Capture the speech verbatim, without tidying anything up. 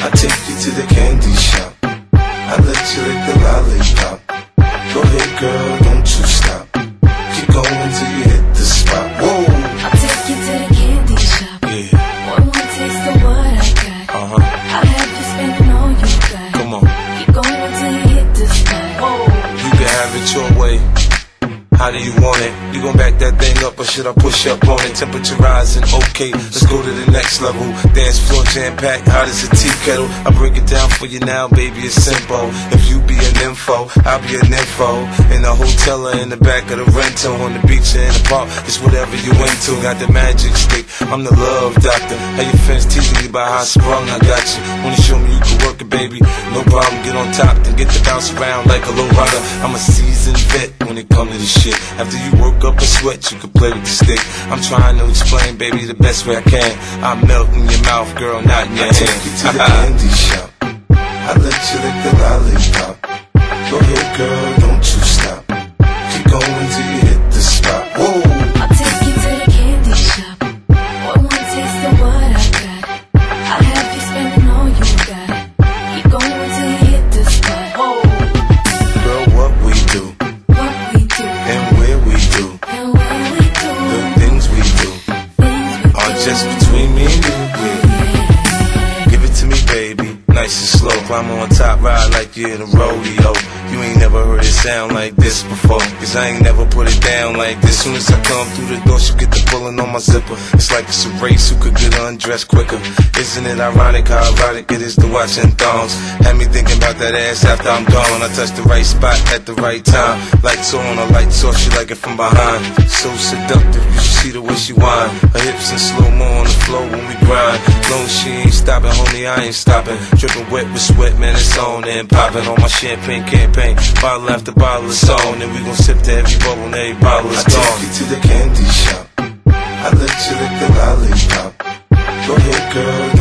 I take you to the candy shop. I let you lick the lollipop. Go ahead, girl, don't you stop. Keep going till you hit the spot. Whoa. I'll take you to the candy shop. Yeah. One more taste of what I got. Uh huh. I'll have you spending all you got. Come on. Keep going till you hit the spot. Whoa. You can have it your way. How do you want it? You gon' back that thing up or should I push up on it? Temperature rising, okay, let's go to the next level. Dance floor jam-packed, hot as a tea kettle. I break it down for you now, baby, it's simple. If you be an info, I'll be an info. In the hotel or in the back of the rental, on the beach or in the park, it's whatever you into. Got the magic stick, I'm the love doctor. How your fans teasing you about how I sprung, I got you. Wanna show me you can work it, baby? No problem, get on top, then get to bounce around like a low rider. I'm a seasoned vet when it comes to this shit. After you work up a sweat, you can play with the stick. I'm trying to explain, baby, the best way I can. I melt in your mouth, girl, not in your hand. I take you to the candy shop. I let you lick the lollipop. Go ahead, girl, don't you stop. Keep going till you hit the spot. Whoa. I'll take you to the candy shop. One more taste of what I got. I'll have you spending all you got. Keep going till you hit the spot. Whoa. Girl, what we do, What we do, and where we do, and what we do, the things we do, things we are do. just between me and you. Yeah. Give it to me, baby, nice and slow. Climb on top, ride like you're in a rodeo. You ain't never heard it sound like this before, cause I ain't never put it down like this. Soon as I come through the door, she get the pulling on my zipper. It's like it's a race, who could get undressed quicker. Isn't it ironic how erotic it is to watching thongs? Had me thinking about that ass after I'm gone. I touched the right spot at the right time. Lights on, a lights off, she like it from behind. So seductive, you should see the way she whine. Her hips in slow-mo on the floor when we grind. Long as she ain't stopping, homie, I ain't stopping. Dripping wet with sweat, man, it's on and popping on my champagne campaign. Bottle after bottle is on, and we gon' sip to every bubble and every bottle is gone. I take you to the candy shop. I let you lick the lollipop. Go ahead, girl,